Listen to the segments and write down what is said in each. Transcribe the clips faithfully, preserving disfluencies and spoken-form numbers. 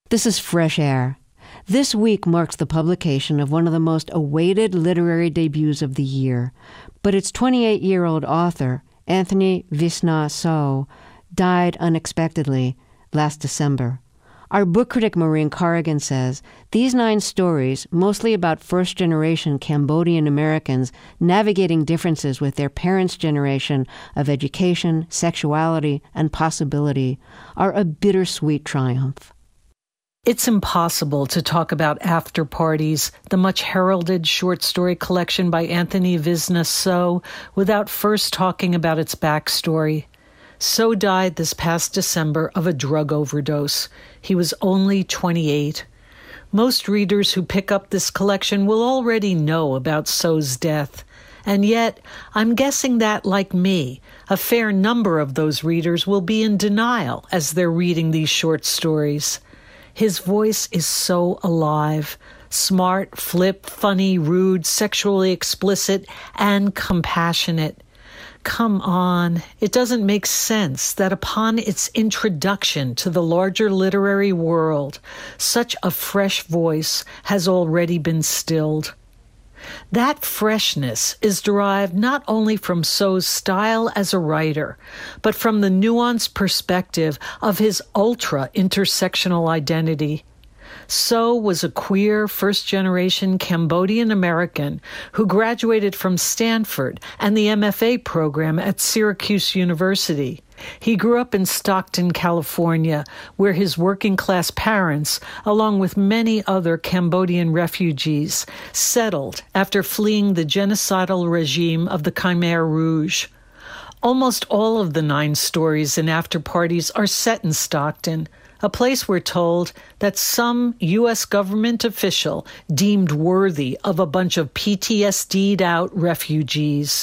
This is Fresh Air. This week marks the publication of one of the most awaited literary debuts of the year, but its twenty-eight-year-old author, Anthony Visna Sow, died unexpectedly last December. Our book critic Maureen Corrigan says, these nine stories, mostly about first-generation Cambodian Americans navigating differences with their parents' generation of education, sexuality, and possibility, are a bittersweet triumph. It's impossible to talk about After Parties, the much-heralded short story collection by Anthony Visna Sow, without first talking about its backstory. Sow died this past December of a drug overdose. He was only twenty-eight. Most readers who pick up this collection will already know about Sow's death. And yet, I'm guessing that, like me, a fair number of those readers will be in denial as they're reading these short stories. His voice is so alive, smart, flip, funny, rude, sexually explicit, and compassionate. Come on, it doesn't make sense that upon its introduction to the larger literary world, such a fresh voice has already been stilled. That freshness is derived not only from Sow's style as a writer, but from the nuanced perspective of his ultra-intersectional identity. Sow was a queer first-generation Cambodian American who graduated from Stanford and the M F A program at Syracuse University. He grew up in Stockton, California, where his working-class parents, along with many other Cambodian refugees, settled after fleeing the genocidal regime of the Khmer Rouge. Almost all of the nine stories in After Parties are set in Stockton, a place we're told that some U S government official deemed worthy of a bunch of P T S D'd out refugees.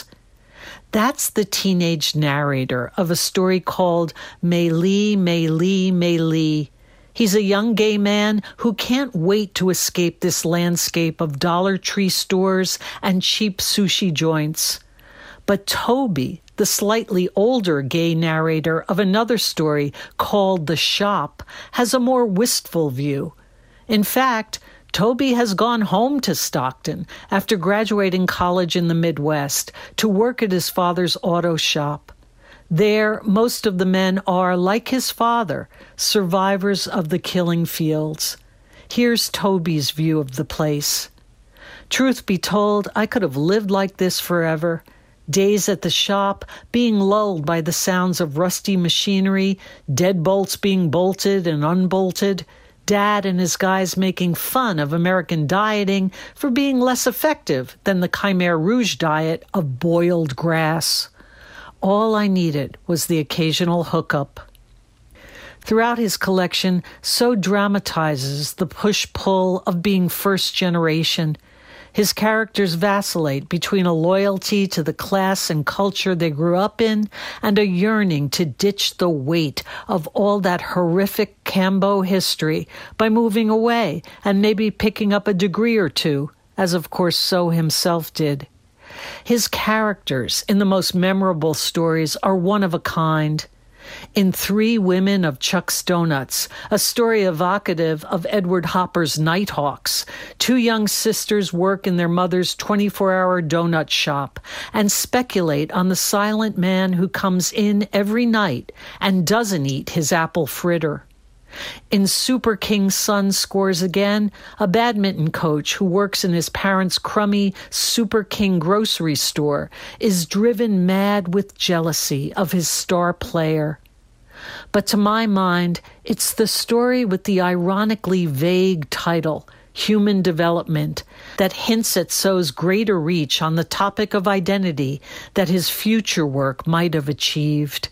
That's the teenage narrator of a story called Mei Li, Mei Li, Mei Li. He's a young gay man who can't wait to escape this landscape of Dollar Tree stores and cheap sushi joints. But Toby, the slightly older gay narrator of another story called The Shop, has a more wistful view. In fact, Toby has gone home to Stockton after graduating college in the Midwest to work at his father's auto shop. There, most of the men are, like his father, survivors of the killing fields. Here's Toby's view of the place. Truth be told, I could have lived like this forever. Days at the shop, being lulled by the sounds of rusty machinery, deadbolts being bolted and unbolted, Dad and his guys making fun of American dieting for being less effective than the Khmer Rouge diet of boiled grass. All I needed was the occasional hookup. Throughout his collection, Sow dramatizes the push-pull of being first generation. His characters vacillate between a loyalty to the class and culture they grew up in and a yearning to ditch the weight of all that horrific Cambo history by moving away and maybe picking up a degree or two, as of course Sow himself did. His characters in the most memorable stories are one of a kind. In Three Women of Chuck's Donuts, a story evocative of Edward Hopper's Nighthawks, two young sisters work in their mother's twenty-four hour donut shop and speculate on the silent man who comes in every night and doesn't eat his apple fritter. In Super King's Son Scores Again, a badminton coach who works in his parents' crummy Super King grocery store is driven mad with jealousy of his star player. But to my mind, it's the story with the ironically vague title, Human Development, that hints at Sow's greater reach on the topic of identity that his future work might have achieved.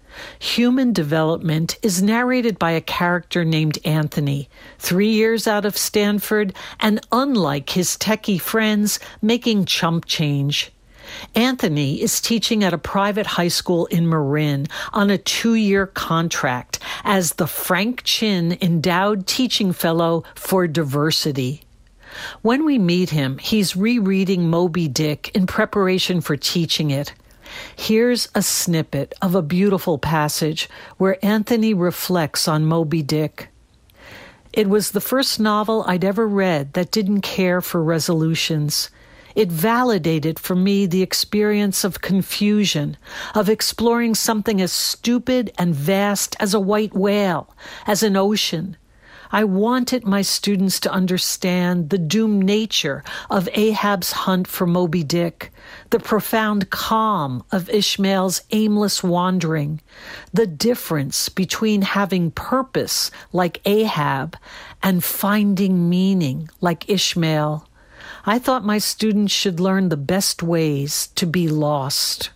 Human Development is narrated by a character named Anthony, three years out of Stanford, and unlike his techie friends, making chump change. Anthony is teaching at a private high school in Marin on a two-year contract as the Frank Chin Endowed Teaching Fellow for Diversity. When we meet him, he's rereading Moby Dick in preparation for teaching it. Here's a snippet of a beautiful passage where Anthony reflects on Moby Dick. It was the first novel I'd ever read that didn't care for resolutions. It validated for me the experience of confusion, of exploring something as stupid and vast as a white whale, as an ocean. I wanted my students to understand the doomed nature of Ahab's hunt for Moby Dick, the profound calm of Ishmael's aimless wandering, the difference between having purpose like Ahab and finding meaning like Ishmael. I thought my students should learn the best ways to be lost.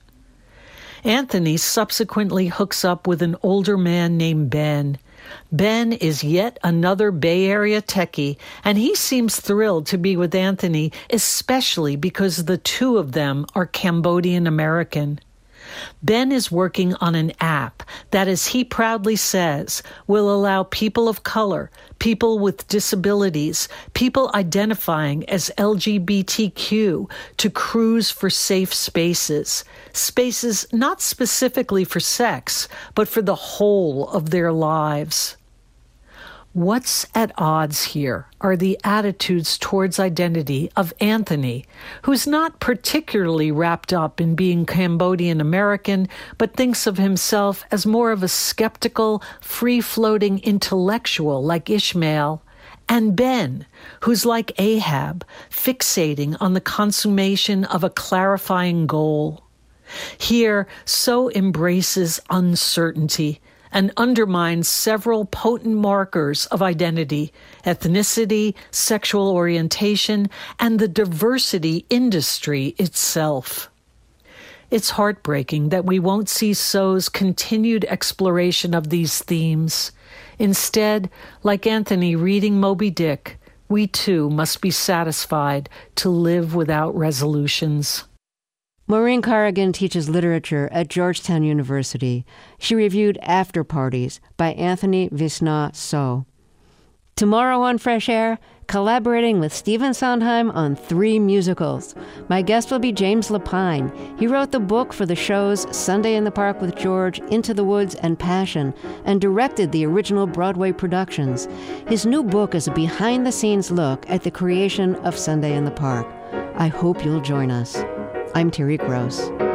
Anthony subsequently hooks up with an older man named Ben. Ben is yet another Bay Area techie, and he seems thrilled to be with Anthony, especially because the two of them are Cambodian American. Ben is working on an app that, as he proudly says, will allow people of color, people with disabilities, people identifying as L G B T Q to cruise for safe spaces, spaces not specifically for sex, but for the whole of their lives. What's at odds here are the attitudes towards identity of Anthony, who's not particularly wrapped up in being Cambodian American, but thinks of himself as more of a skeptical, free-floating intellectual like Ishmael, and Ben, who's like Ahab, fixating on the consummation of a clarifying goal. Here, So embraces uncertainty and undermines several potent markers of identity, ethnicity, sexual orientation, and the diversity industry itself. It's heartbreaking that we won't see So's continued exploration of these themes. Instead, like Anthony reading Moby Dick, we too must be satisfied to live without resolutions. Maureen Corrigan teaches literature at Georgetown University. She reviewed After Parties by Anthony Visnow So. Tomorrow on Fresh Air, collaborating with Stephen Sondheim on three musicals. My guest will be James Lapine. He wrote the book for the shows Sunday in the Park with George, Into the Woods, and Passion, and directed the original Broadway productions. His new book is a behind-the-scenes look at the creation of Sunday in the Park. I hope you'll join us. I'm Terry Gross.